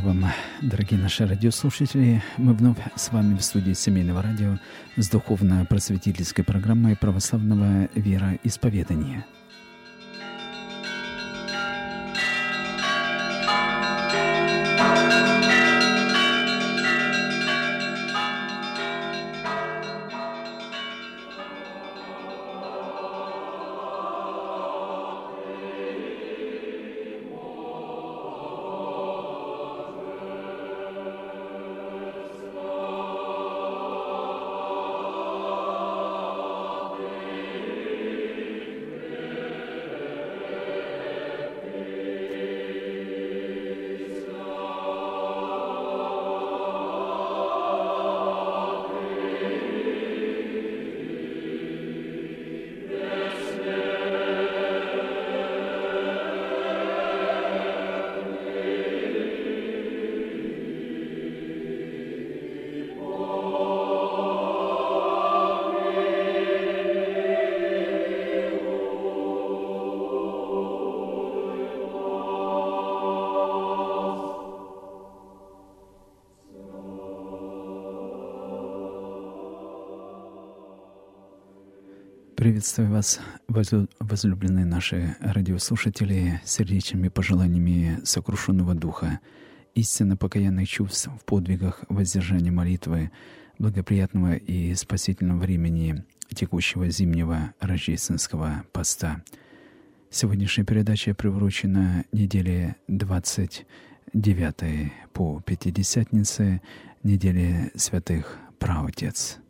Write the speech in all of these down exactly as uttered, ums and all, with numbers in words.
вам, дорогие наши радиослушатели. Мы вновь с вами в студии Семейного радио с духовно-просветительской программой православного вероисповедания. Приветствую вас, возлюбленные наши радиослушатели, сердечными пожеланиями сокрушенного духа, истинно покаянных чувств в подвигах воздержания молитвы, благоприятного и спасительного времени текущего зимнего рождественского поста. Сегодняшняя передача приурочена неделе двадцать девятой по Пятидесятнице, неделе святых Праотец.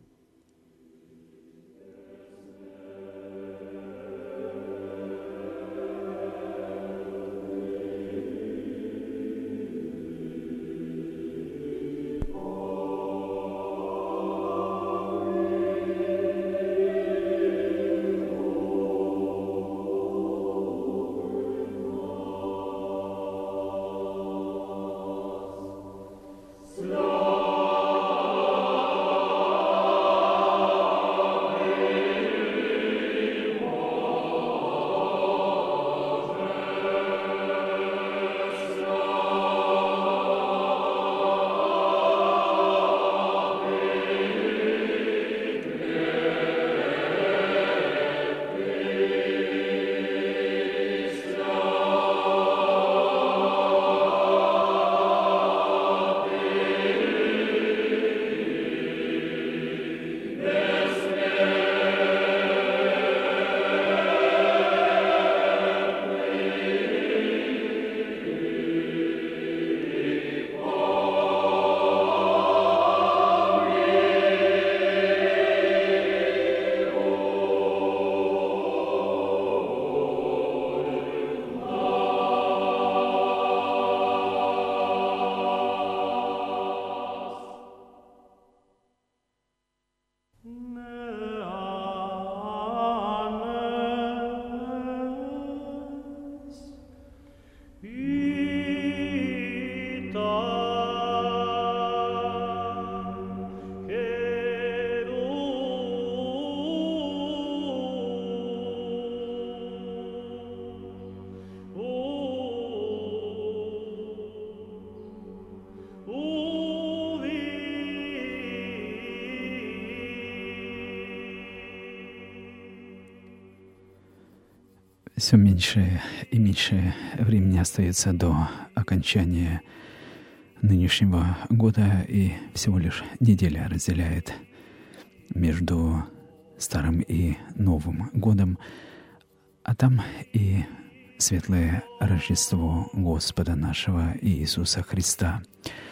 Все меньше и меньше времени остается до окончания нынешнего года, и всего лишь неделя разделяет между Старым и Новым годом, а там и светлое Рождество Господа нашего Иисуса Христа.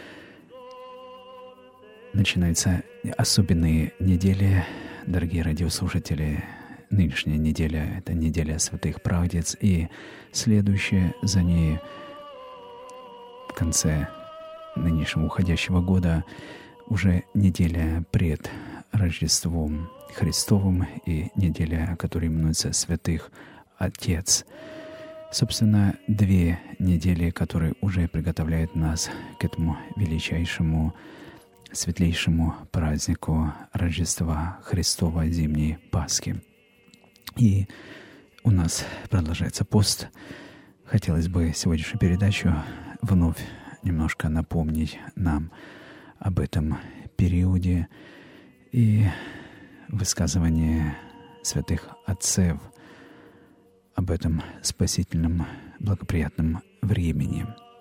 Начинаются особенные недели, дорогие радиослушатели. Нынешняя неделя — это неделя святых Праотец, и следующая за ней в конце нынешнего уходящего года уже неделя пред Рождеством Христовым и неделя, которая именуется Святых Отец. Собственно, две недели, которые уже приготовляют нас к этому величайшему, светлейшему празднику Рождества Христова, зимней Пасхи. И у нас продолжается пост. Хотелось бы сегодняшнюю передачу вновь немножко напомнить нам об этом периоде и высказывание святых отцев об этом спасительном, благоприятном времени.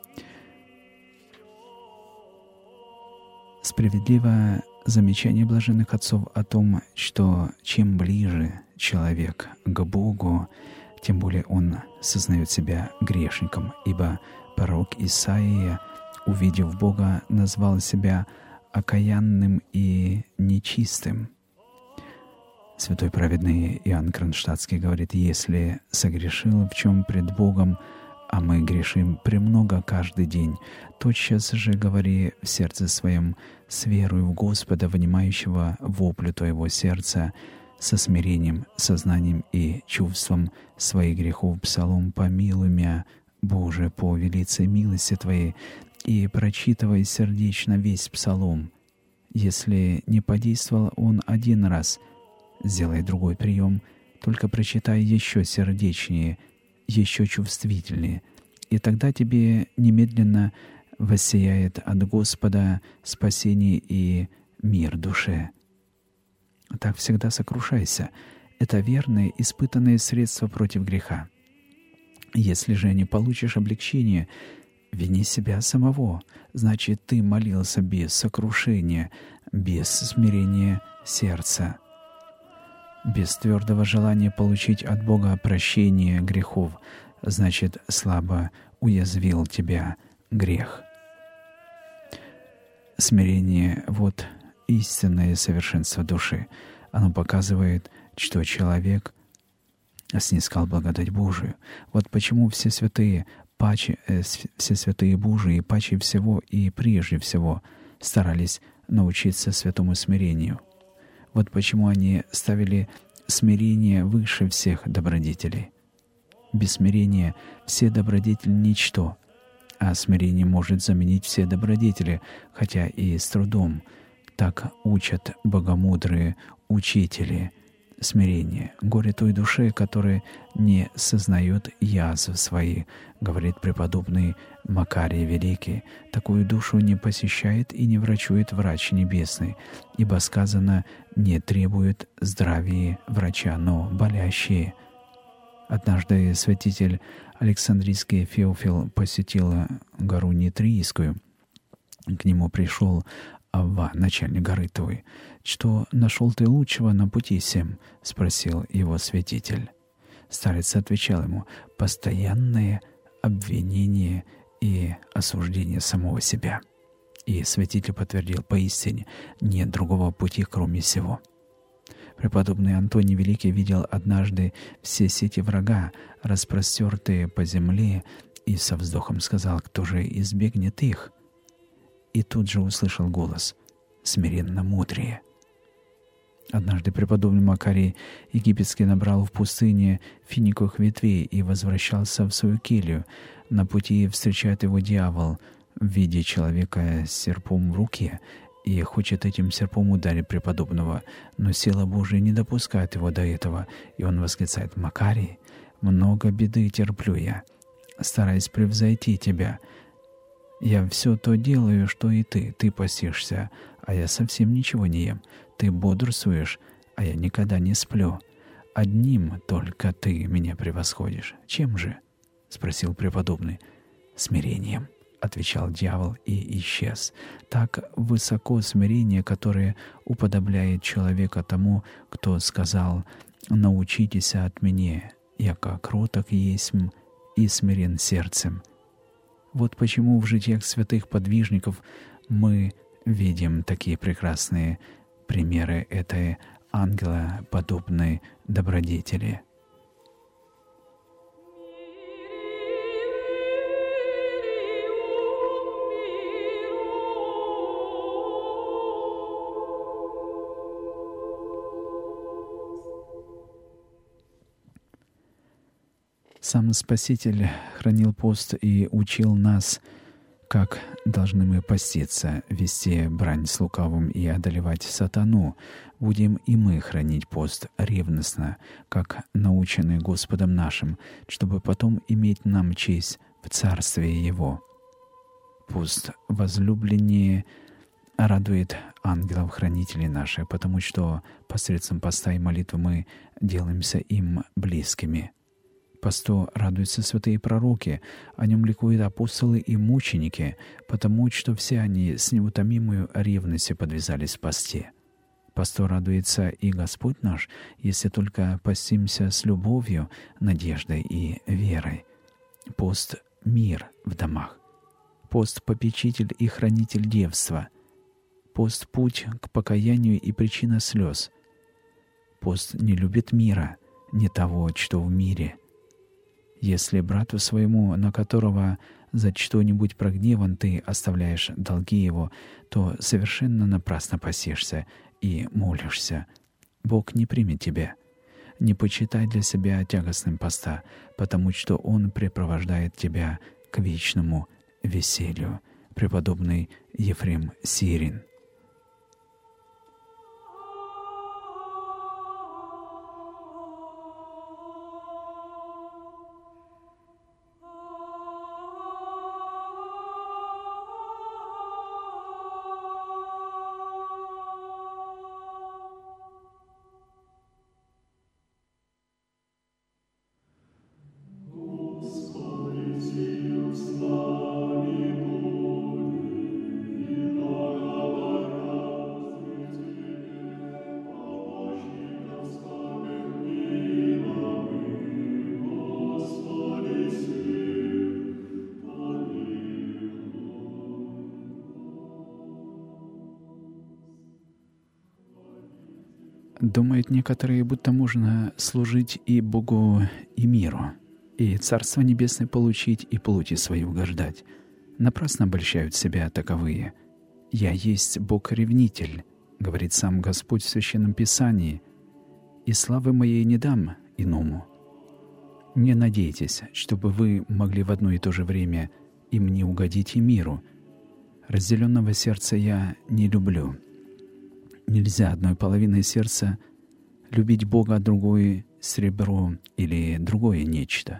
Справедливо замечание блаженных отцов о том, что чем ближе человек к Богу, тем более он сознает себя грешником, ибо пророк Исаия, увидев Бога, назвал себя окаянным и нечистым. Святой праведный Иоанн Кронштадтский говорит: «Если согрешил в чем пред Богом, а мы грешим премного каждый день, тотчас же говори в сердце своем с верою в Господа, внимающего воплю твоего сердца, со смирением, сознанием и чувством своих грехов псалом «Помилуй мя, Боже, по велице милости Твоей», и прочитывай сердечно весь псалом. Если не подействовал он один раз, сделай другой прием, только прочитай еще сердечнее, еще чувствительнее, и тогда тебе немедленно воссияет от Господа спасение и мир душе. Так всегда сокрушайся. Это верное, испытанное средство против греха. Если же не получишь облегчения, вини себя самого. Значит, ты молился без сокрушения, без смирения сердца, без твердого желания получить от Бога прощение грехов. Значит, слабо уязвил тебя грех. Смирение — вот истинное совершенство души. Оно показывает, что человек снискал благодать Божию. Вот почему все святые, паче, э, все святые Божии, паче всего и прежде всего старались научиться святому смирению. Вот почему они ставили смирение выше всех добродетелей. Без смирения все добродетели — ничто, а смирение может заменить все добродетели, хотя и с трудом. Так учат богомудрые учители смирения. Горе той душе, которая не сознает язв своих, говорит преподобный Макарий Великий. Такую душу не посещает и не врачует врач небесный, ибо сказано: не требует здравия врача, но болящие. Однажды святитель Александрийский Феофил посетил гору Нитрийскую. К нему пришел Авва, начальник горы той. «Что нашел ты лучшего на пути сем?» — спросил его святитель. Старец отвечал ему: «Постоянное обвинение и осуждение самого себя». И святитель подтвердил: «Поистине нет другого пути, кроме сего». Преподобный Антоний Великий видел однажды все сети врага, распростертые по земле, и со вздохом сказал: «Кто же избегнет их?» И тут же услышал голос: «Смиренно мудрее». Однажды преподобный Макарий Египетский набрал в пустыне финиковых ветвей и возвращался в свою келью. На пути встречает его дьявол в виде человека с серпом в руке и хочет этим серпом ударить преподобного, но сила Божия не допускает его до этого, и он восклицает: «Макарий, много беды терплю я, стараясь превзойти тебя. Я все то делаю, что и ты. Ты постишься, а я совсем ничего не ем. Ты бодрствуешь, а я никогда не сплю. Одним только ты меня превосходишь. Чем же?» — спросил преподобный. «Смирением», — отвечал дьявол и исчез. Так высоко смирение, которое уподобляет человека тому, кто сказал: «Научитесь от меня, яко кроток есмь и смирен сердцем». Вот почему в житиях святых подвижников мы видим такие прекрасные примеры этой ангелоподобной добродетели. Сам Спаситель хранил пост и учил нас, как должны мы поститься, вести брань с лукавым и одолевать сатану. Будем и мы хранить пост ревностно, как научены Господом нашим, чтобы потом иметь нам честь в Царстве Его. Пост возлюбленнее радует ангелов-хранителей наших, потому что посредством поста и молитвы мы делаемся им близкими. Посту радуются святые пророки, о нем ликуют апостолы и мученики, потому что все они с неутомимой ревностью подвязались в посте. Посту радуется и Господь наш, если только постимся с любовью, надеждой и верой. Пост — мир в домах. Пост — попечитель и хранитель девства. Пост — путь к покаянию и причина слез. Пост не любит мира, не того, что в мире. Если брату своему, на которого за что-нибудь прогневан, ты оставляешь долги его, то совершенно напрасно посишься и молишься. Бог не примет тебя. Не почитай для себя тягостным поста, потому что Он препровождает тебя к вечному веселью. Преподобный Ефрем Сирин. Думают некоторые, будто можно служить и Богу, и миру, и Царство Небесное получить, и плоти своей угождать. Напрасно обольщают себя таковые. «Я есть Бог-ревнитель», — говорит сам Господь в Священном Писании, «и славы моей не дам иному». Не надейтесь, чтобы вы могли в одно и то же время и мне угодить, и миру. Разделенного сердца я не люблю. Нельзя одной половиной сердца любить Бога, а другой — сребро или другое нечто.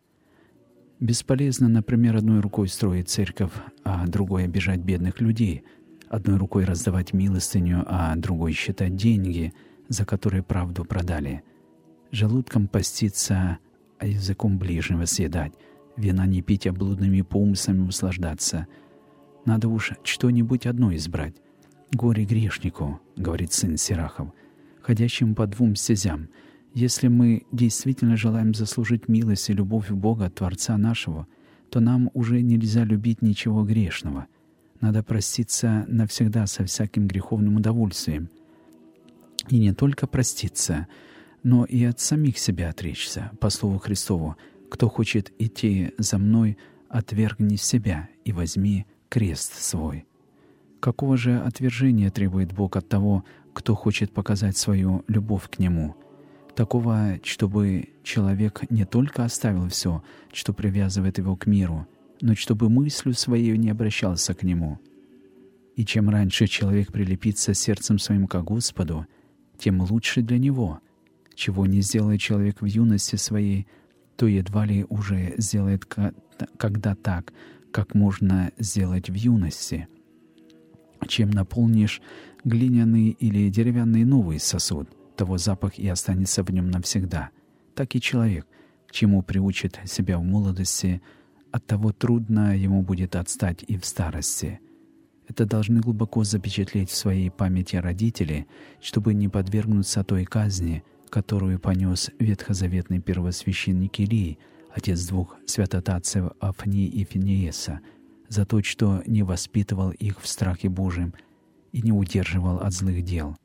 Бесполезно, например, одной рукой строить церковь, а другой обижать бедных людей, одной рукой раздавать милостыню, а другой считать деньги, за которые правду продали, желудком поститься, а языком ближнего съедать, вина не пить, а блудными помыслами услаждаться. Надо уж что-нибудь одно избрать. «Горе грешнику», — говорит сын Сирахов, «ходящим по двум стезям. Если мы действительно желаем заслужить милость и любовь Бога, Творца нашего, то нам уже нельзя любить ничего грешного. Надо проститься навсегда со всяким греховным удовольствием. И не только проститься, но и от самих себя отречься. По слову Христову: «Кто хочет идти за мной, отвергни себя и возьми крест свой». Какого же отвержения требует Бог от того, кто хочет показать свою любовь к Нему? Такого, чтобы человек не только оставил все, что привязывает его к миру, но чтобы мыслью своей не обращался к Нему. И чем раньше человек прилепится сердцем своим к Господу, тем лучше для него. Чего не сделает человек в юности своей, то едва ли уже сделает когда так, как можно сделать в юности. Чем наполнишь глиняный или деревянный новый сосуд, того запах и останется в нем навсегда. Так и человек, чему приучит себя в молодости, от того трудно ему будет отстать и в старости. Это должны глубоко запечатлеть в своей памяти родители, чтобы не подвергнуться той казни, которую понес ветхозаветный первосвященник Илий, отец двух святотатцев Афни и Финееса, за то, что не воспитывал их в страхе Божьем и не удерживал от злых дел.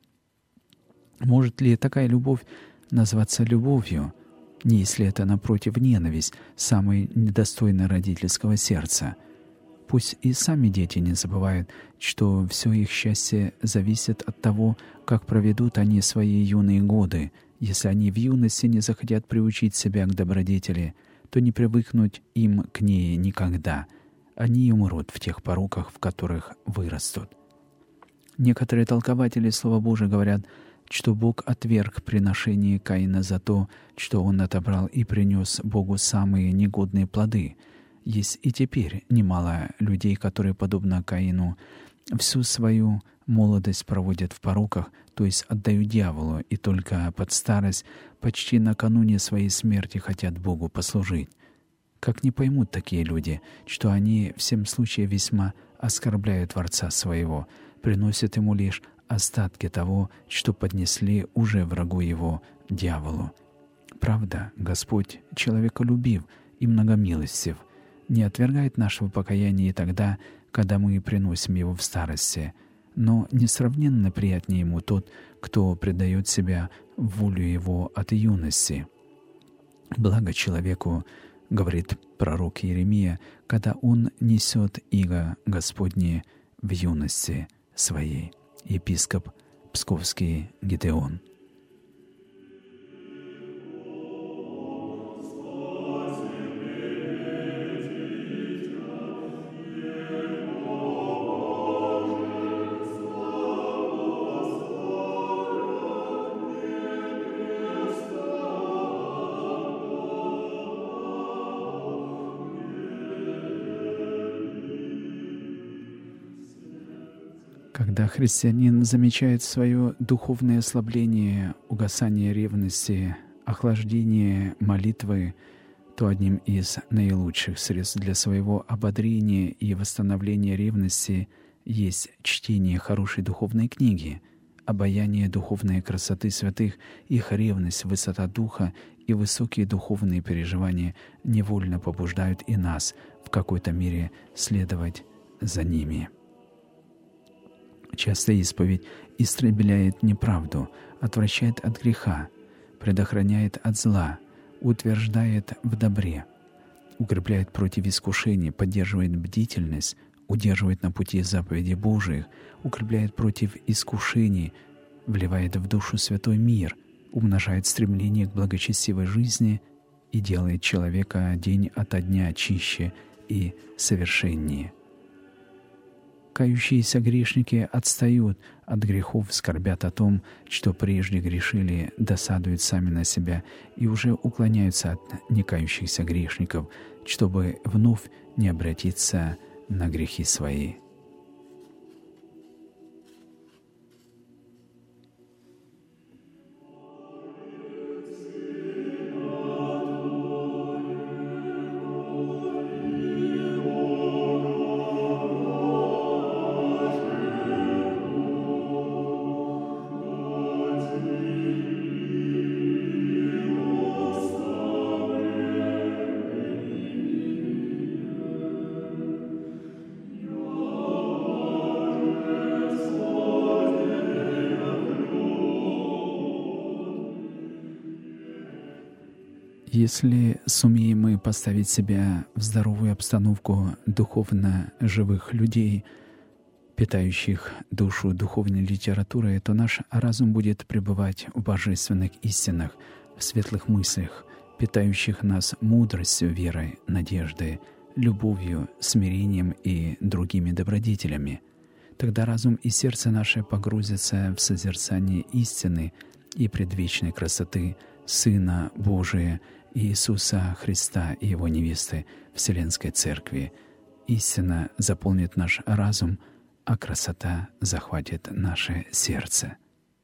Может ли такая любовь назваться любовью, не если это, напротив, ненависть, самой недостойной родительского сердца? Пусть и сами дети не забывают, что все их счастье зависит от того, как проведут они свои юные годы. Если они в юности не захотят приучить себя к добродетели, то не привыкнуть им к ней никогда. Они и умрут в тех пороках, в которых вырастут. Некоторые толкователи Слова Божия говорят, что Бог отверг приношение Каина за то, что он отобрал и принес Богу самые негодные плоды. Есть и теперь немало людей, которые, подобно Каину, всю свою молодость проводят в пороках, то есть отдают дьяволу, и только под старость, почти накануне своей смерти, хотят Богу послужить. Как не поймут такие люди, что они всем случаям весьма оскорбляют Творца своего, приносят Ему лишь остатки того, что поднесли уже врагу Его, дьяволу. Правда, Господь человеколюбив и многомилостив, не отвергает нашего покаяния и тогда, когда мы приносим его в старости, но несравненно приятнее Ему тот, кто предает себя волю Его от юности. Благо человеку, говорит пророк Иеремия, когда он несет иго Господне в юности своей. Епископ Псковский Гидеон. Когда христианин замечает свое духовное ослабление, угасание ревности, охлаждение молитвы, то одним из наилучших средств для своего ободрения и восстановления ревности есть чтение хорошей духовной книги, обаяние духовной красоты святых, их ревность, высота духа и высокие духовные переживания невольно побуждают и нас в какой-то мере следовать за ними. Часто исповедь истребляет неправду, отвращает от греха, предохраняет от зла, утверждает в добре, укрепляет против искушений, поддерживает бдительность, удерживает на пути заповедей Божиих, укрепляет против искушений, вливает в душу святой мир, умножает стремление к благочестивой жизни и делает человека день ото дня чище и совершеннее. Кающиеся грешники отстают от грехов, скорбят о том, что прежде грешили, досадуют сами на себя и уже уклоняются от некающихся грешников, чтобы вновь не обратиться на грехи свои. Если сумеем мы поставить себя в здоровую обстановку духовно живых людей, питающих душу духовной литературой, то наш разум будет пребывать в божественных истинах, в светлых мыслях, питающих нас мудростью, верой, надеждой, любовью, смирением и другими добродетелями. Тогда разум и сердце наше погрузятся в созерцание истины и предвечной красоты Сына Божия, Иисуса Христа и Его невесты Вселенской Церкви. Истина заполнит наш разум, а красота захватит наше сердце.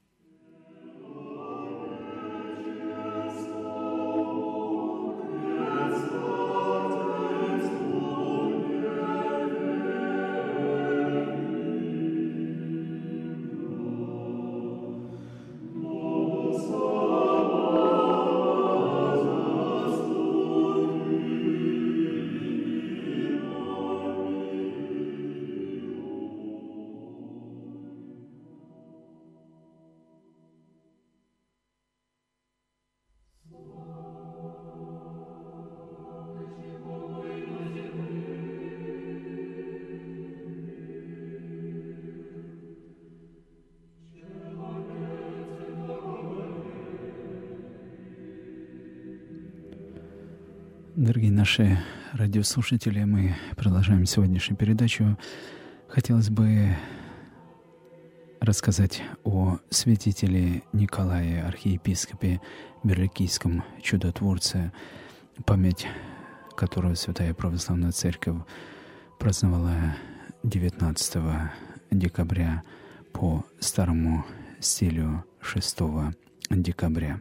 Дорогие наши радиослушатели, мы продолжаем сегодняшнюю передачу. Хотелось бы рассказать о святителе Николае, архиепископе Берликийском чудотворце, память которую Святая Православная Церковь праздновала девятнадцатого декабря по старому стилю шестого декабря.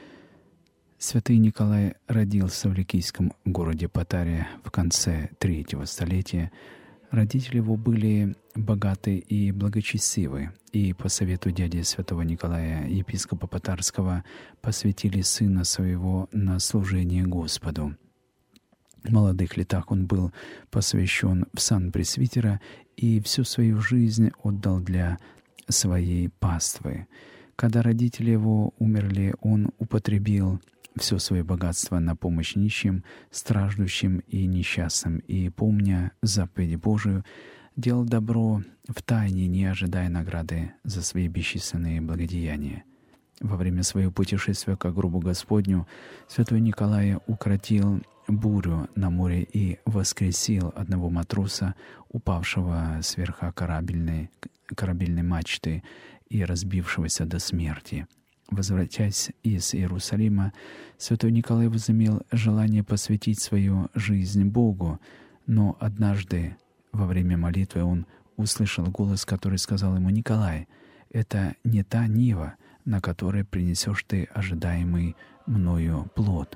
Святый Николай родился в ликийском городе Патаре в конце третьего столетия. Родители его были богаты и благочестивы, и по совету дяди святого Николая, епископа Патарского, посвятили сына своего на служение Господу. В молодых летах он был посвящен в сан пресвитера и всю свою жизнь отдал для своей паствы. Когда родители его умерли, он употребил все свое богатство на помощь нищим, страждущим и несчастным, и, помня заповедь Божию, делал добро в тайне, не ожидая награды за свои бесчисленные благодеяния. Во время своего путешествия к гробу Господню святой Николай укротил бурю на море и воскресил одного матроса, упавшего с верха корабельной, корабельной мачты и разбившегося до смерти. Возвратясь из Иерусалима, святой Николай возымел желание посвятить свою жизнь Богу, но однажды во время молитвы он услышал голос, который сказал ему: «Николай, это не та нива, на которой принесешь ты ожидаемый мною плод.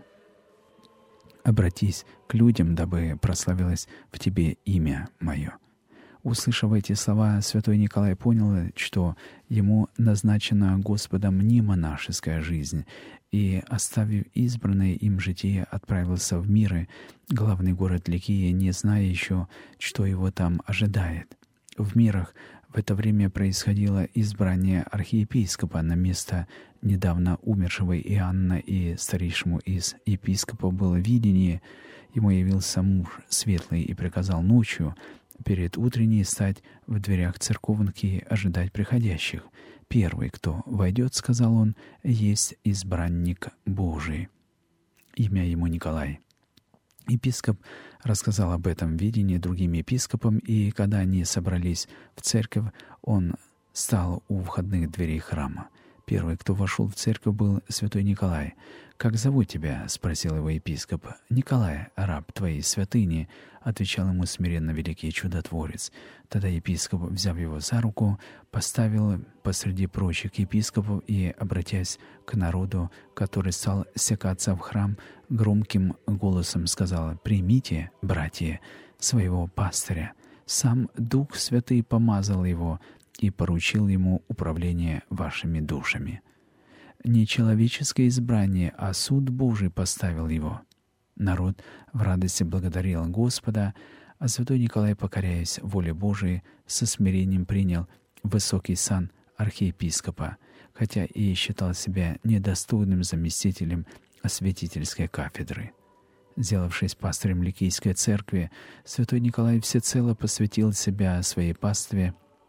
Обратись к людям, дабы прославилось в тебе имя мое». Услышав эти слова, святой Николай понял, что ему назначена Господом не монашеская жизнь, и, оставив избранное им житие, отправился в миры, главный город Ликии, не зная еще, что его там ожидает. В мирах в это время происходило избрание архиепископа на место недавно умершего Иоанна, и старейшему из епископов было видение. Ему явился муж светлый и приказал ночью перед утренней стать в дверях церковнки и ожидать приходящих. «Первый, кто войдет, — сказал он, — есть избранник Божий». Имя ему Николай. Епископ рассказал об этом видении другим епископам, и когда они собрались в церковь, он стал у входных дверей храма. Первый, кто вошел в церковь, был святой Николай. «Как зовут тебя?» — спросил его епископ. «Николай, раб твоей святыни», — отвечал ему смиренно великий чудотворец. Тогда епископ, взяв его за руку, поставил посреди прочих епископов и, обратясь к народу, который стал стекаться в храм, громким голосом сказал: «Примите, братья, своего пастыря. Сам Дух Святый помазал его и поручил ему управление вашими душами. Не человеческое избрание, а суд Божий поставил его». Народ в радости благодарил Господа, а святой Николай, покоряясь воле Божией, со смирением принял высокий сан архиепископа, хотя и считал себя недостойным заместителем осветительской кафедры. Сделавшись пастырем Ликийской церкви, святой Николай всецело посвятил себя своей пастве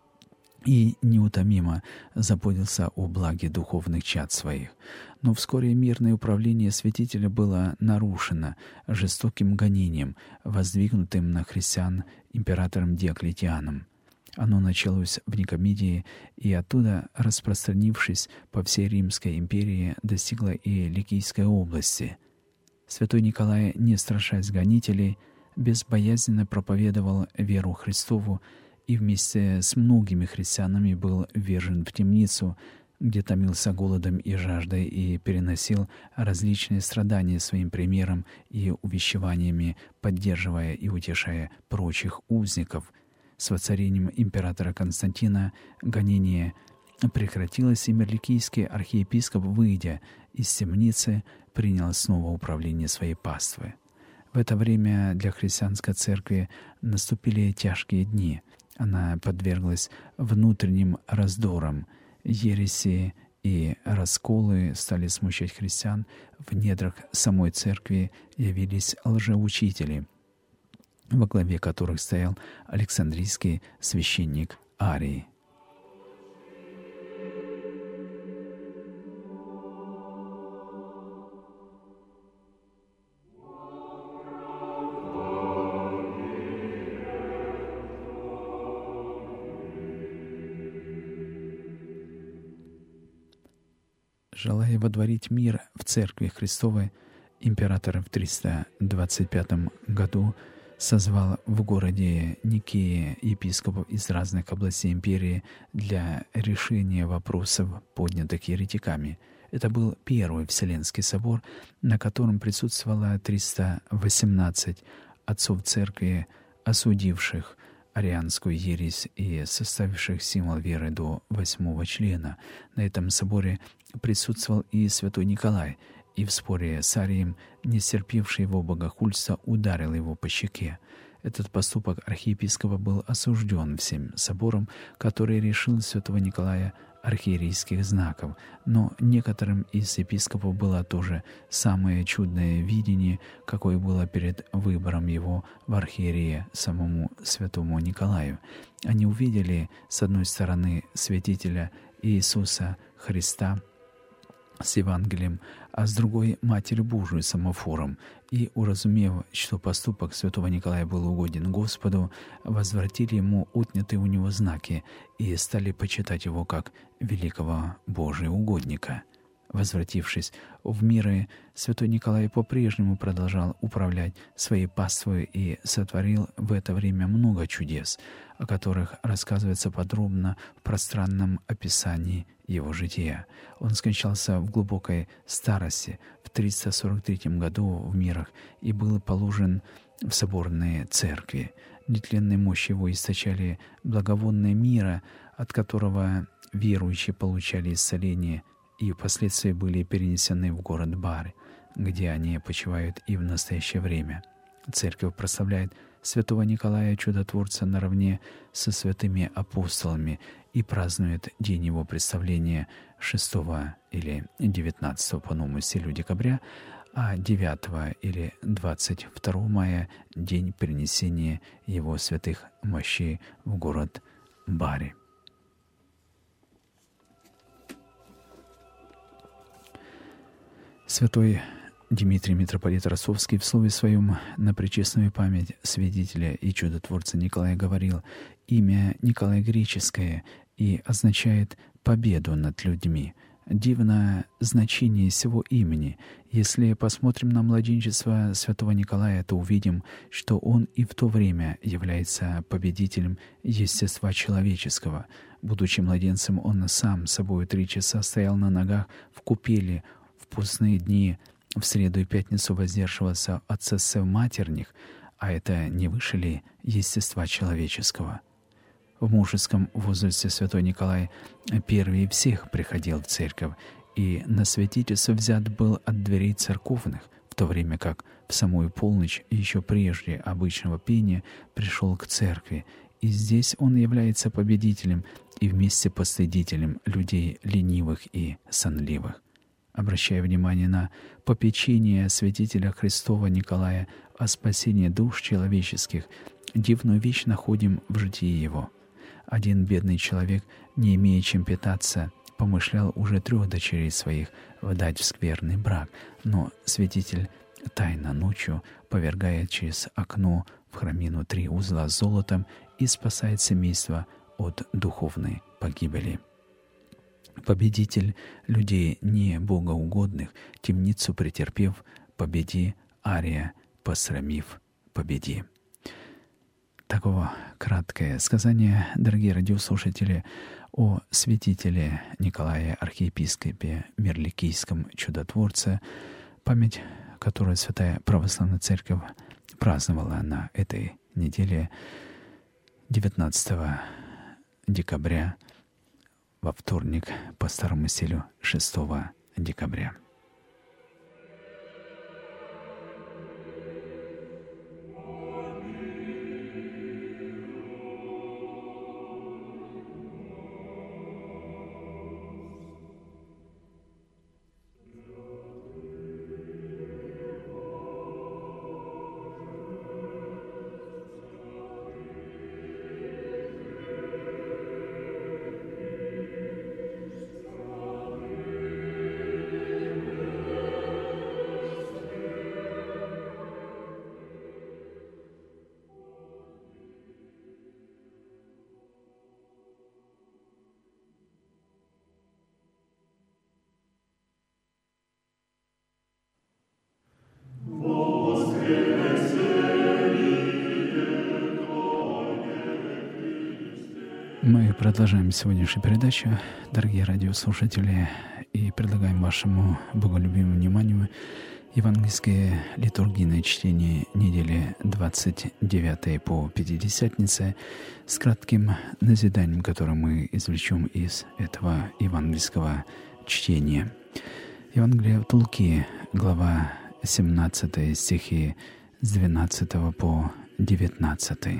и неутомимо заботился о благе духовных чад своих. Но вскоре мирное управление святителя было нарушено жестоким гонением, воздвигнутым на христиан императором Диоклетианом. Оно началось в Никомидии и оттуда, распространившись по всей Римской империи, достигло и Ликийской области. Святой Николай, не страшась гонителей, безбоязненно проповедовал веру Христову и вместе с многими христианами был ввержен в темницу, где томился голодом и жаждой и переносил различные страдания своим примером и увещеваниями, поддерживая и утешая прочих узников. С воцарением императора Константина гонение прекратилось, и Мирликийский архиепископ, выйдя из темницы, принял снова управление своей паствы. В это время для христианской церкви наступили тяжкие дни. Она подверглась внутренним раздорам. Ереси и расколы стали смущать христиан. В недрах самой церкви явились лжеучители, во главе которых стоял Александрийский священник Арий. Желая водворить мир в Церкви Христовой, Император в триста двадцать пятом году созвал в городе Никее епископов из разных областей империи для решения вопросов, поднятых еретиками. Это был Первый Вселенский собор, на котором присутствовало триста восемнадцать отцов церкви, осудивших арианскую ересь и составивших символ веры до восьмого члена. На этом соборе присутствовал и святой Николай, и в споре с Арием, не стерпевший его богохульства, ударил его по щеке. Этот поступок архиепископа был осужден всем собором, который решил святого Николая архиерейских знаков, но некоторым из епископов было тоже самое чудное видение, какое было перед выбором его в архиерея самому святому Николаю. Они увидели, с одной стороны, святителя Иисуса Христа с Евангелием, а с другой — Матерь Божию с амофором, и, уразумев, что поступок святого Николая был угоден Господу, возвратили ему отнятые у него знаки и стали почитать его как великого Божия угодника. Возвратившись в миры, святой Николай по-прежнему продолжал управлять своей паствой и сотворил в это время много чудес, о которых рассказывается подробно в пространном описании его жития. Он скончался в глубокой старости в триста сорок третьем году в мирах и был положен в соборные церкви. Нетленной мощь его источали благовонное мира, от которого верующие получали исцеление и впоследствии были перенесены в город Бар, где они почивают и в настоящее время. Церковь прославляет святого Николая Чудотворца наравне со святыми апостолами и празднует день его представления шестого или девятнадцатого по новому стилю декабря, а девятого или двадцать второго мая — день перенесения его святых мощей в город Бари. Святой Дмитрий митрополит Ростовский в слове своем на пречестную память свидетеля и чудотворца Николая говорил: «Имя Николай греческое и означает победу над людьми». Дивное значение сего имени. Если посмотрим на младенчество святого Николая, то увидим, что он и в то время является победителем естества человеческого. Будучи младенцем, он сам собою три часа стоял на ногах в купели. В постные дни в среду и пятницу воздерживался от сосцев матерних, а это не выше ли естества человеческого? В мужеском возрасте святой Николай первый всех приходил в церковь, и на святительство взят был от дверей церковных, в то время как в самую полночь, еще прежде обычного пения, пришел к церкви, и здесь он является победителем и вместе постыдителем людей ленивых и сонливых. Обращая внимание на попечение святителя Христова Николая о спасении душ человеческих, дивную вещь находим в житии его. Один бедный человек, не имея чем питаться, помышлял уже трех дочерей своих вдать в скверный брак, но святитель тайно ночью повергает через окно в храмину три узла с золотом и спасает семейство от духовной погибели. Победитель людей не богоугодных, темницу претерпев, победи, ария, посрамив, победи. Таково краткое сказание, дорогие радиослушатели, о святителе Николае архиепископе Мирликийском чудотворце, память которой Святая Православная Церковь праздновала на этой неделе девятнадцатого декабря, во вторник по старому стилю шестого декабря. продолжаем сегодняшнюю передачу, дорогие радиослушатели, и предлагаем вашему боголюбимому вниманию евангельское литургийное чтение недели двадцать девятой по Пятидесятнице с кратким назиданием, которое мы извлечем из этого евангельского чтения. Евангелие от Луки, глава семнадцатая, стихи с двенадцатого по девятнадцатый.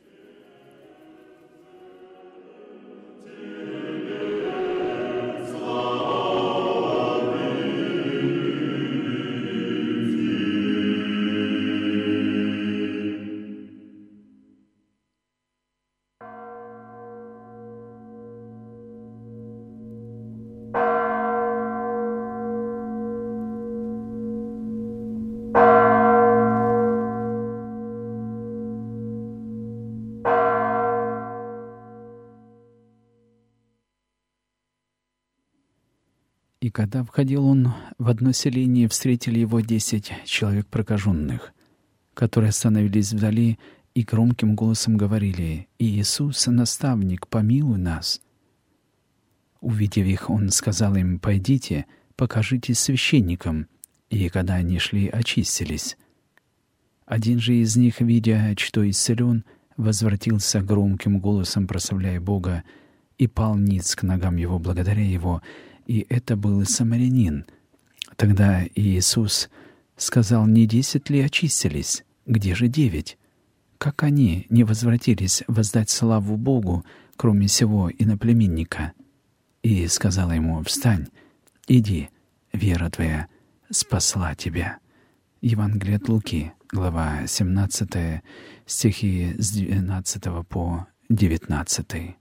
И когда входил он в одно селение, встретили его десять человек прокаженных, которые остановились вдали и громким голосом говорили: «Иисус, наставник, помилуй нас». Увидев их, он сказал им: «Пойдите, покажитесь священникам». И когда они шли, очистились. Один же из них, видя, что исцелен, возвратился громким голосом, прославляя Бога, и пал ниц к ногам его, благодаря его. И это был самарянин. Тогда Иисус сказал: «Не десять ли очистились? Где же девять? Как они не возвратились воздать славу Богу, кроме сего иноплеменника?» И сказал ему: «Встань, иди, вера твоя спасла тебя». Евангелие от Луки, глава семнадцатая, стихи с двенадцатого по девятнадцатый.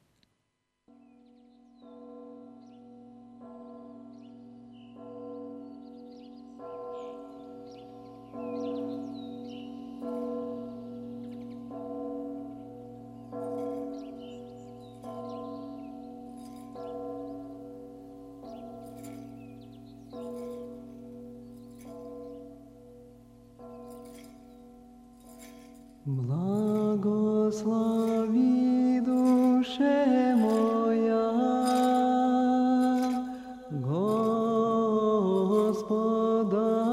Благослови, душе моя, Господа,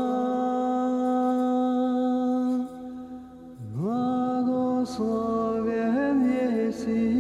благословен еси,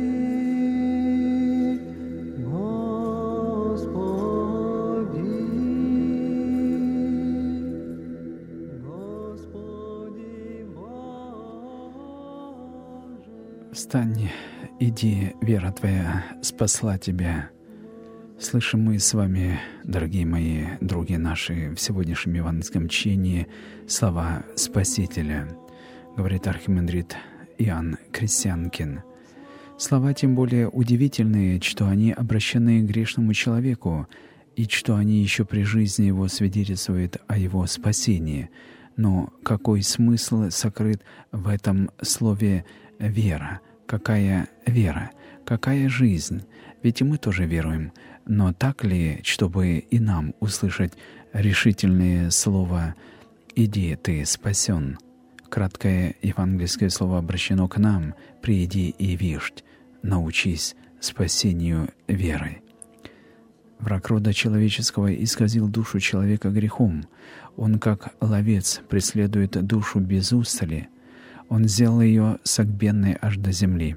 «Встань, иди, вера твоя спасла тебя». Слышим мы с вами, дорогие мои, други наши, в сегодняшнем евангельском чтении слова Спасителя, говорит архимандрит Иоанн Крестьянкин. Слова тем более удивительные, что они обращены к грешному человеку, и что они еще при жизни его свидетельствуют о его спасении. Но какой смысл сокрыт в этом слове «вера»? Какая вера? Какая жизнь? Ведь и мы тоже веруем. Но так ли, чтобы и нам услышать решительное слово «Иди, ты спасен»? Краткое евангельское слово обращено к нам: «Приди и вишь, научись спасению верой». Враг рода человеческого исказил душу человека грехом. Он, как ловец, преследует душу без устали. Он сделал ее согбенной аж до земли.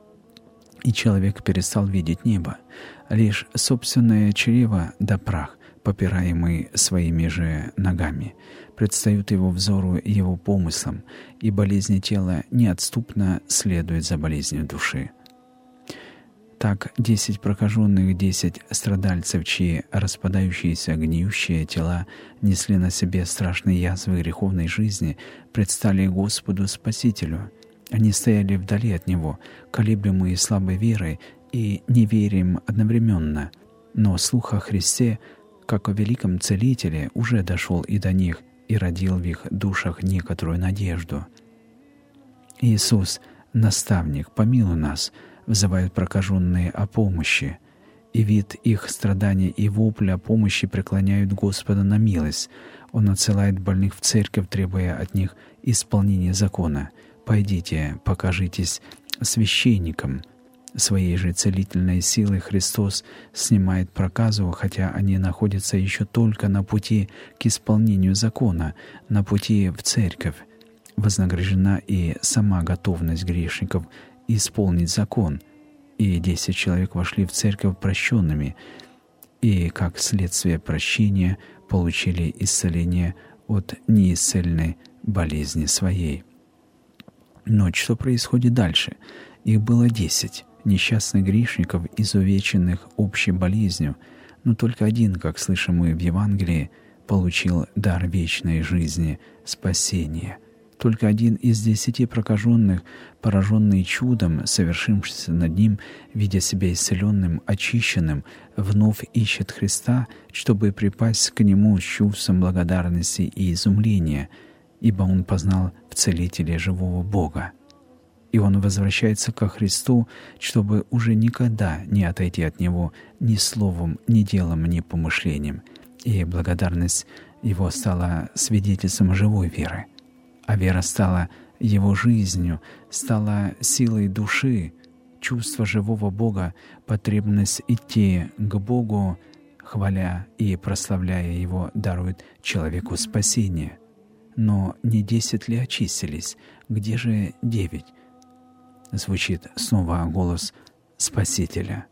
И человек перестал видеть небо. Лишь собственное чрево да прах, попираемый своими же ногами, предстают его взору и его помыслам, и болезни тела неотступно следуют за болезнью души. Так десять прокаженных, десять страдальцев, чьи распадающиеся гниющие тела несли на себе страшные язвы греховной жизни, предстали Господу Спасителю. Они стояли вдали от Него, колеблемые слабой верой и неверием одновременно, но слух о Христе, как о великом Целителе, уже дошел и до них, и родил в их душах некоторую надежду. «Иисус, наставник, помилуй нас», взывают прокаженные о помощи, и вид их страданий и вопля о помощи преклоняют Господа на милость. Он отсылает больных в церковь, требуя от них исполнения закона. «Пойдите, покажитесь священникам». Своей же целительной силой Христос снимает проказу, хотя они находятся еще только на пути к исполнению закона, на пути в церковь. Вознаграждена и сама готовность грешников исполнить закон, и десять человек вошли в церковь прощенными, и, как следствие прощения, получили исцеление от неисцельной болезни своей. Но что происходит дальше? Их было десять несчастных грешников, изувеченных общей болезнью, но только один, как слышим мы в Евангелии, получил дар вечной жизни, спасения. Только один из десяти прокаженных, пораженный чудом, совершившимся над ним, видя себя исцеленным, очищенным, вновь ищет Христа, чтобы припасть к Нему с чувством благодарности и изумления, ибо он познал в Целителе живого Бога. И он возвращается ко Христу, чтобы уже никогда не отойти от Него ни словом, ни делом, ни помышлением. И благодарность его стала свидетельством живой веры. А вера стала его жизнью, стала силой души, чувство живого Бога, потребность идти к Богу, хваля и прославляя Его, дарует человеку спасение. Но не десять ли очистились? Где же девять? Звучит снова голос Спасителя.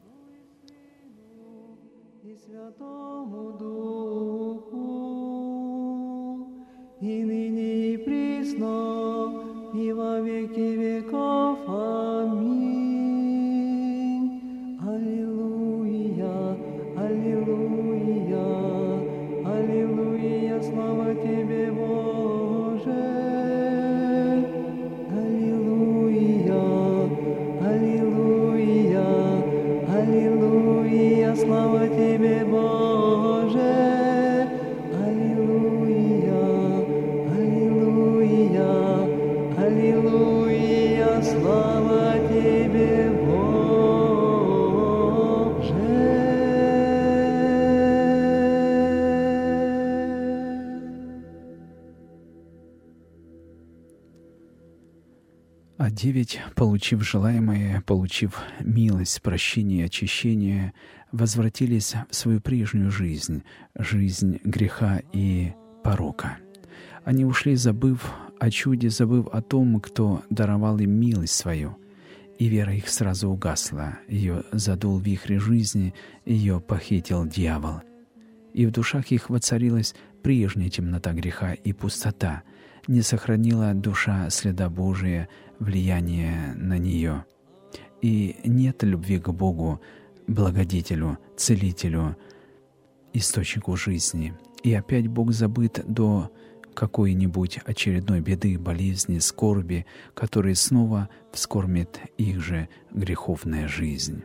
И Святому Духу, и ныне и присно, и во веки веков. Аминь. Аллилуйя, аллилуйя, аллилуйя, слава Тебе, Боже. Аллилуйя, аллилуйя, аллилуйя, слава Тебе, Боже. Аллилуйя, аллилуйя, аллилуйя, слава Тебе, Боже. А девять, получив желаемое, получив милость, прощение, очищение, возвратились в свою прежнюю жизнь, жизнь греха и порока. Они ушли, забыв о чуде, забыв о том, кто даровал им милость свою. И вера их сразу угасла, ее задул вихрь жизни, ее похитил дьявол. И в душах их воцарилась прежняя темнота греха и пустота, не сохранила душа следа Божия, влияния на нее. И нет любви к Богу, благодетелю, целителю, источнику жизни. И опять Бог забыт до какой-нибудь очередной беды, болезни, скорби, которые снова вскормит их же греховная жизнь.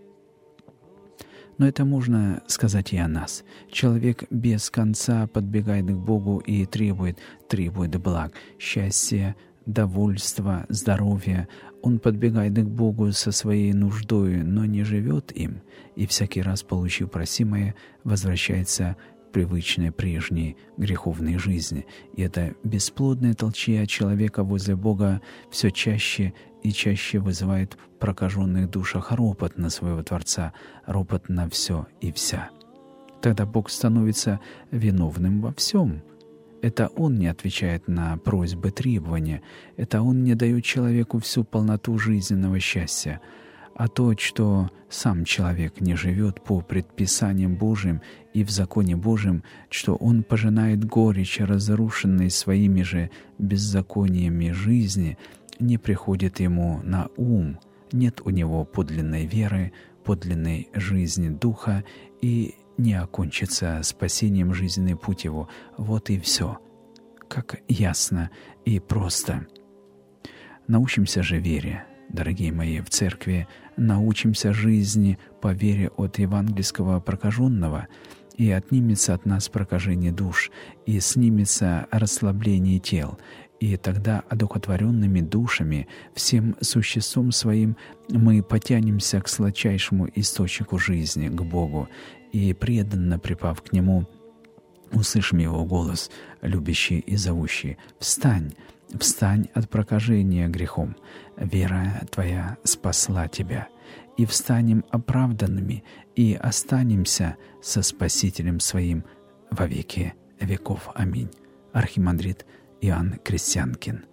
Но это можно сказать и о нас. Человек без конца подбегает к Богу и требует, требует благ, счастья, довольства, здоровья. Он подбегает к Богу со своей нуждою, но не живет им, и всякий раз, получив просимое, возвращается к привычной прежней греховной жизни. И эта бесплодная толчья человека возле Бога все чаще и чаще вызывает в прокаженных душах ропот на своего Творца, ропот на все и вся. Тогда Бог становится виновным во всем. Это Он не отвечает на просьбы, требования. Это Он не дает человеку всю полноту жизненного счастья. А то, что сам человек не живет по предписаниям Божьим и в законе Божьем, что он пожинает горечь, разрушенной своими же беззакониями жизни, не приходит ему на ум. Нет у него подлинной веры, подлинной жизни Духа, и не окончится спасением жизненный путь его. Вот и все. Как ясно и просто. Научимся же вере, дорогие мои, в церкви, научимся жизни по вере от евангельского прокаженного, и отнимется от нас прокажение душ, и снимется расслабление тел, и тогда одухотворенными душами, всем существом своим, мы потянемся к сладчайшему источнику жизни, к Богу, и преданно припав к Нему, услышим Его голос, любящий и зовущий: «Встань, встань от прокажения грехом, вера твоя спасла тебя». и встанем оправданными, и останемся со Спасителем Своим во веки веков. Аминь. Архимандрит Иоанн Крестьянкин.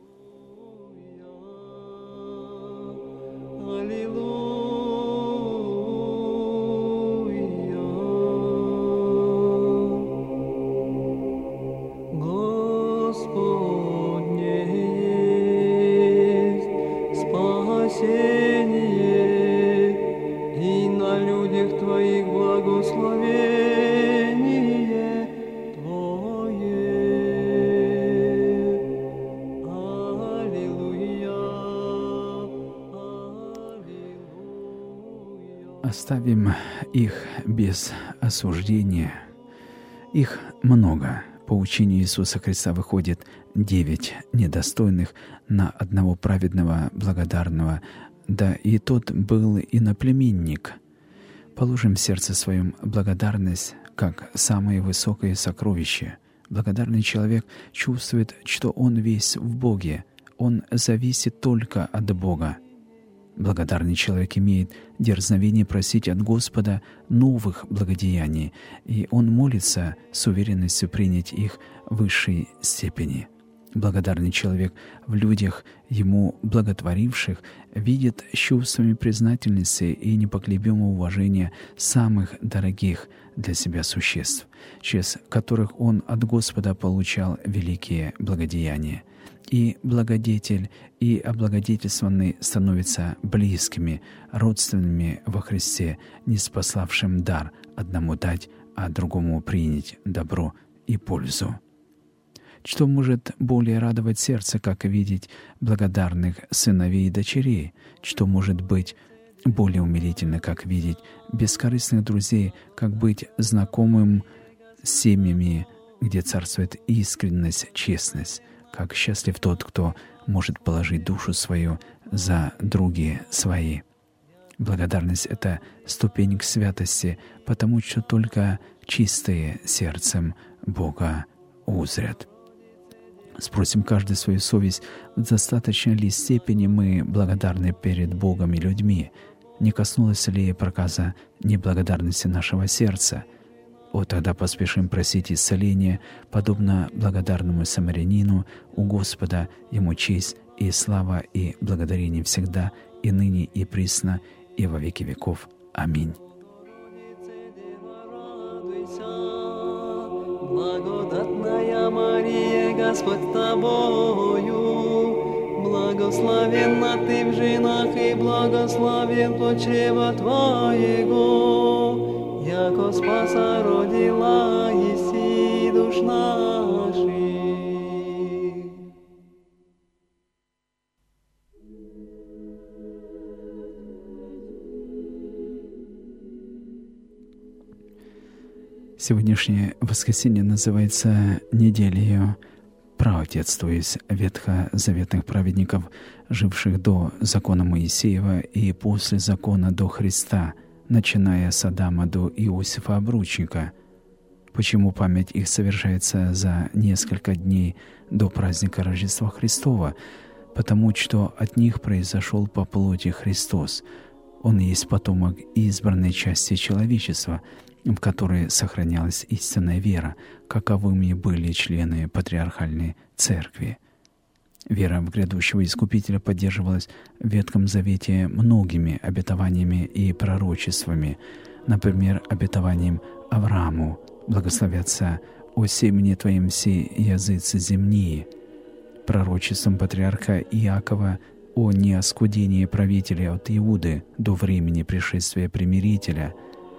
Оставим их без осуждения. Их много. По учению Иисуса Христа выходит девять недостойных на одного праведного, благодарного, да и тот был иноплеменник. Положим в сердце своем благодарность как самое высокое сокровище. Благодарный человек чувствует, что он весь в Боге, он зависит только от Бога. Благодарный человек имеет дерзновение просить от Господа новых благодеяний, и он молится с уверенностью принять их в высшей степени. Благодарный человек в людях, ему благотворивших, видит с чувствами признательности и непоколебимого уважения самых дорогих для себя существ, через которых он от Господа получал великие благодеяния. И благодетель, и облагодетельствованный становятся близкими, родственными во Христе, ниспославшим дар одному дать, а другому принять добро и пользу. Что может более радовать сердце, как видеть благодарных сыновей и дочерей? Что может быть более умилительно, как видеть бескорыстных друзей, как быть знакомым с семьями, где царствует искренность, честность? Как счастлив тот, кто может положить душу свою за другие свои. Благодарность — это ступень к святости, потому что только чистые сердцем Бога узрят. Спросим каждый свою совесть, в достаточной ли степени мы благодарны перед Богом и людьми, не коснулась ли проказа неблагодарности нашего сердца. О, тогда поспешим просить исцеления, подобно благодарному самарянину, у Господа Ему честь и слава и благодарение всегда, и ныне, и присно, и во веки веков. Аминь. Благодатная Мария, Господь с тобою, благословенна ты в женах, и благословен плод чрева твоего. Яко спаса родила еси душ наших. Сегодняшнее воскресенье называется неделею праотец, то есть ветхозаветных праведников, живших до закона Моисеева и после закона до Христа, начиная с Адама до Иосифа Обручника. Почему память их совершается за несколько дней до праздника Рождества Христова? Потому что от них произошел по плоти Христос. Он есть потомок избранной части человечества, в которой сохранялась истинная вера, каковыми были члены патриархальной церкви. Вера в грядущего Искупителя поддерживалась в Ветхом Завете многими обетованиями и пророчествами, например, обетованием Аврааму: «Благословятся о семени Твоим все языцы земные», пророчеством патриарха Иакова о неоскудении правителя от Иуды до времени пришествия примирителя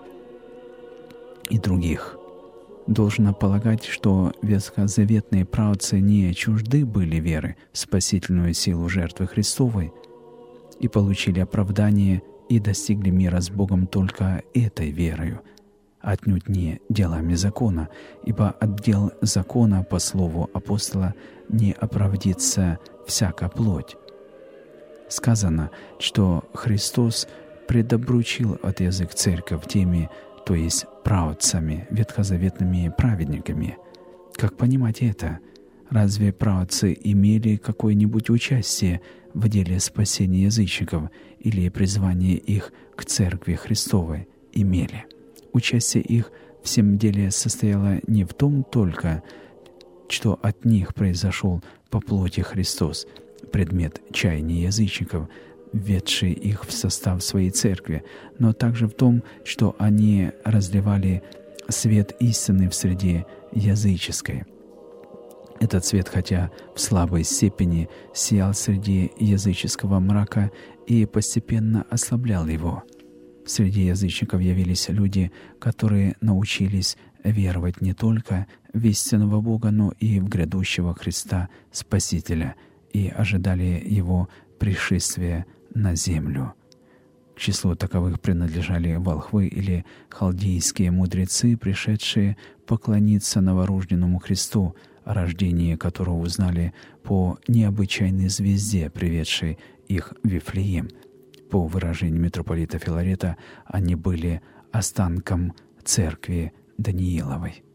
и других. Должно полагать, что ветхозаветные праотцы не чужды были веры в спасительную силу жертвы Христовой и получили оправдание и достигли мира с Богом только этой верою, отнюдь не делами закона, ибо от дел закона, по слову апостола, не оправдится всяка плоть. Сказано, что Христос предобручил от язык церковь теми, то есть праотцами, ветхозаветными праведниками. Как понимать это? Разве праотцы имели какое-нибудь участие в деле спасения язычников или призвания их к Церкви Христовой? Имели. Участие их в всем деле состояло не в том только, что от них произошел по плоти Христос, предмет чаяния язычников, введший их в состав своей церкви, но также в том, что они разливали свет истины в среде языческой. Этот свет, хотя в слабой степени, сиял среди языческого мрака и постепенно ослаблял его. Среди язычников явились люди, которые научились веровать не только в истинного Бога, но и в грядущего Христа Спасителя, и ожидали Его пришествия на землю. К числу таковых принадлежали волхвы или халдейские мудрецы, пришедшие поклониться новорожденному Христу, о рождении которого узнали по необычайной звезде, приведшей их в Вифлеем. По выражению митрополита Филарета, они были останком церкви Данииловой.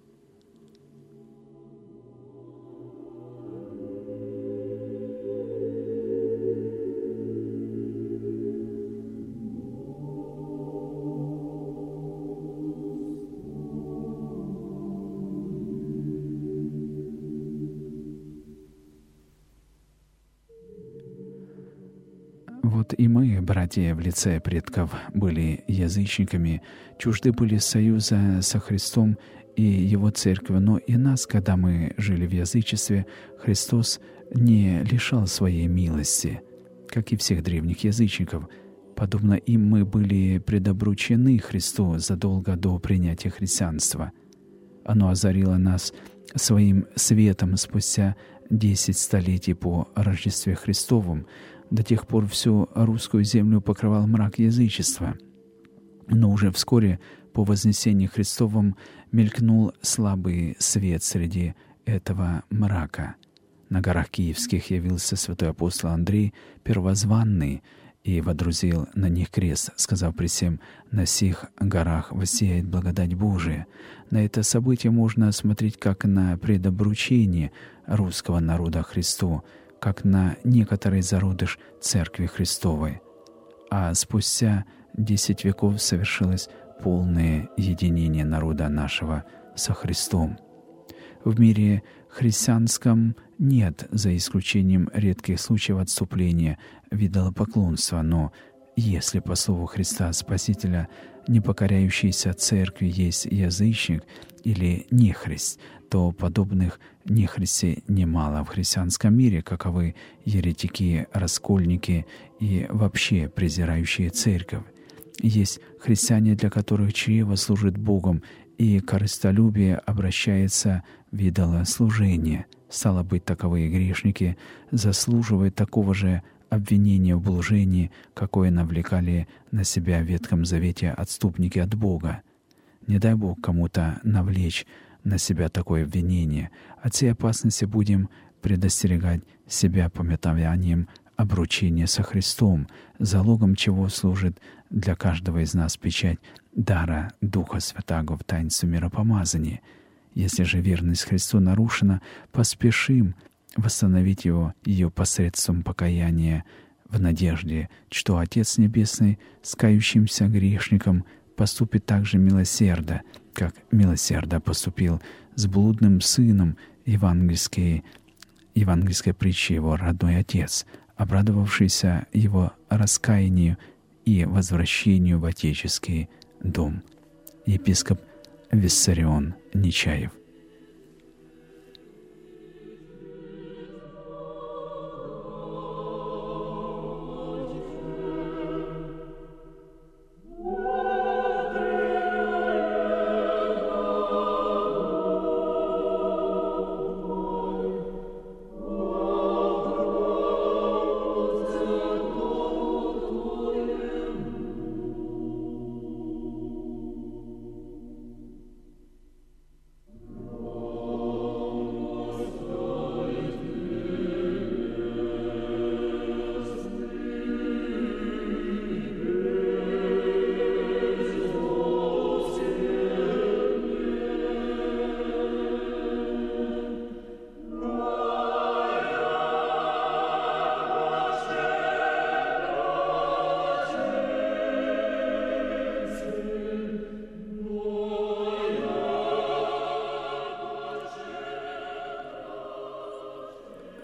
Вот и мы, братья в лице предков, были язычниками, чужды были союза со Христом и Его Церковью, но и нас, когда мы жили в язычестве, Христос не лишал своей милости, как и всех древних язычников. Подобно им мы были предобручены Христу задолго до принятия христианства. Оно озарило нас своим светом спустя десять столетий по Рождестве Христовом. До тех пор всю русскую землю покрывал мрак язычества. Но уже вскоре по Вознесении Христовом мелькнул слабый свет среди этого мрака. На горах Киевских явился святой апостол Андрей Первозванный и водрузил на них крест, сказав при всем: «На сих горах воссияет благодать Божия». На это событие можно смотреть как на предобручение русского народа Христу, как на некоторый зародыш Церкви Христовой. А спустя десять веков совершилось полное единение народа нашего со Христом. В мире христианском нет, за исключением редких случаев, отступления в идолопоклонство, но если по слову Христа Спасителя не покоряющийся Церкви есть язычник или нехрист, то подобных нехристей немало в христианском мире, каковы еретики, раскольники и вообще презирающие Церковь. Есть христиане, для которых чрево служит Богом, и корыстолюбие обращается в идолослужение. Стало быть, таковые грешники заслуживают такого же обвинения в блужении, какое навлекали на себя в Ветхом Завете отступники от Бога. Не дай Бог кому-то навлечь на себя такое обвинение. От всей опасности будем предостерегать себя помятованием обручения со Христом, залогом чего служит для каждого из нас печать дара Духа Святаго в таинстве миропомазания. Если же верность Христу нарушена, поспешим восстановить его, ее посредством покаяния, в надежде, что Отец Небесный с кающимся грешником поступит так же милосердно, как милосердно поступил с блудным сыном евангельской, евангельской притчи его родной отец, обрадовавшийся его раскаянию и возвращению в отеческий дом. Епископ Виссарион Нечаев.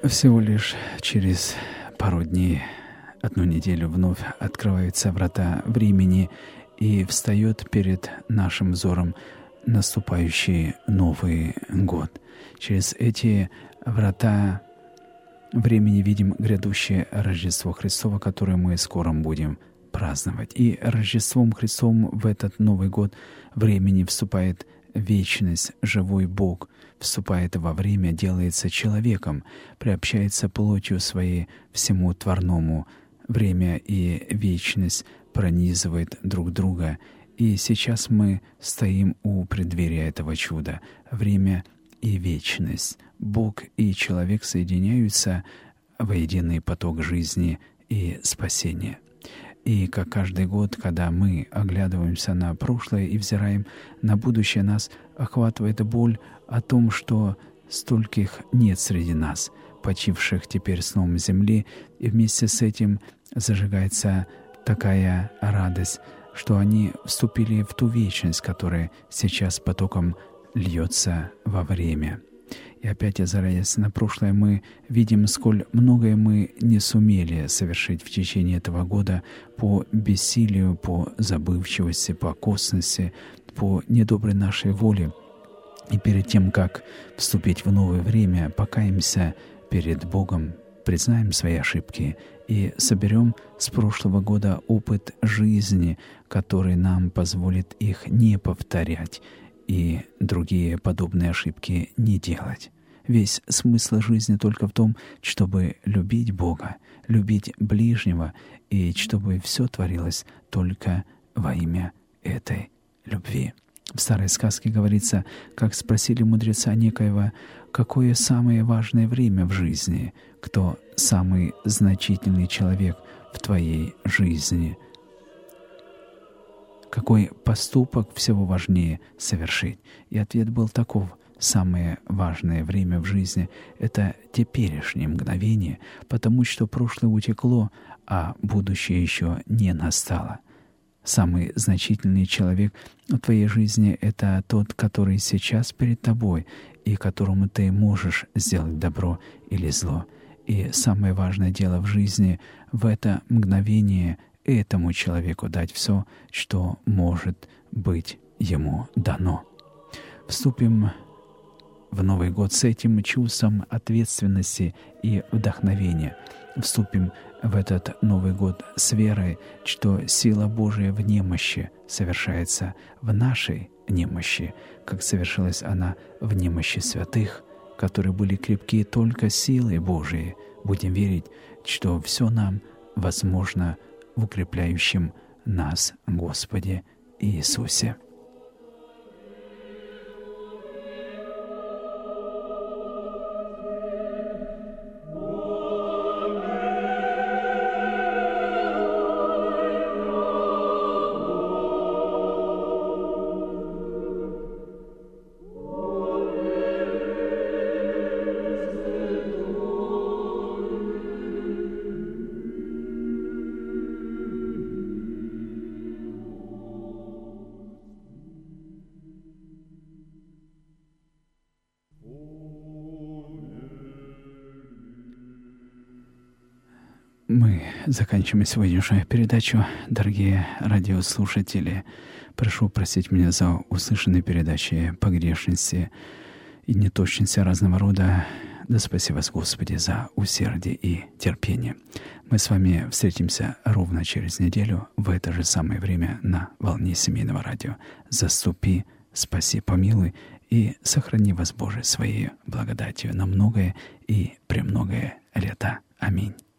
Всего лишь через пару дней, одну неделю вновь открываются врата времени, и встает перед нашим взором наступающий Новый год. Через эти врата времени видим грядущее Рождество Христово, которое мы скоро будем праздновать. И Рождеством Христовым в этот Новый год времени вступает вечность, живой Бог, вступает во время, делается человеком, приобщается плотью своей всему творному. Время и вечность пронизывают друг друга. И сейчас мы стоим у преддверия этого чуда. Время и вечность. Бог и человек соединяются во единый поток жизни и спасения. И как каждый год, когда мы оглядываемся на прошлое и взираем на будущее, нас охватывает боль о том, что стольких нет среди нас, почивших теперь сном земли, и вместе с этим зажигается такая радость, что они вступили в ту вечность, которая сейчас потоком льется во время. И опять, озираясь на прошлое, мы видим, сколь многое мы не сумели совершить в течение этого года по бессилию, по забывчивости, по косности, по недоброй нашей воле. И перед тем, как вступить в новое время, покаемся перед Богом, признаем свои ошибки и соберем с прошлого года опыт жизни, который нам позволит их не повторять и другие подобные ошибки не делать. Весь смысл жизни только в том, чтобы любить Бога, любить ближнего, и чтобы все творилось только во имя этой любви. В старой сказке говорится, как спросили мудреца некоего, какое самое важное время в жизни, кто самый значительный человек в твоей жизни, какой поступок всего важнее совершить. И ответ был таков: самое важное время в жизни — это теперешнее мгновение, потому что прошлое утекло, а будущее еще не настало. Самый значительный человек в твоей жизни — это тот, который сейчас перед тобой и которому ты можешь сделать добро или зло. И самое важное дело в жизни — в это мгновение этому человеку дать все, что может быть ему дано. Вступим в Новый год с этим чувством ответственности и вдохновения. Вступим в этот Новый год с верой, что сила Божия в немощи совершается в нашей немощи, как совершилась она в немощи святых, которые были крепки только силой Божией. Будем верить, что все нам возможно в укрепляющем нас Господе Иисусе. Мы заканчиваем сегодняшнюю передачу. Дорогие радиослушатели, прошу простить меня за услышанные передачи погрешности и неточности разного рода. Да спаси вас, Господи, за усердие и терпение. Мы с вами встретимся ровно через неделю в это же самое время на волне семейного радио. Заступи, спаси, помилуй и сохрани вас, Боже, своей благодатью на многое и премногое лета. Аминь.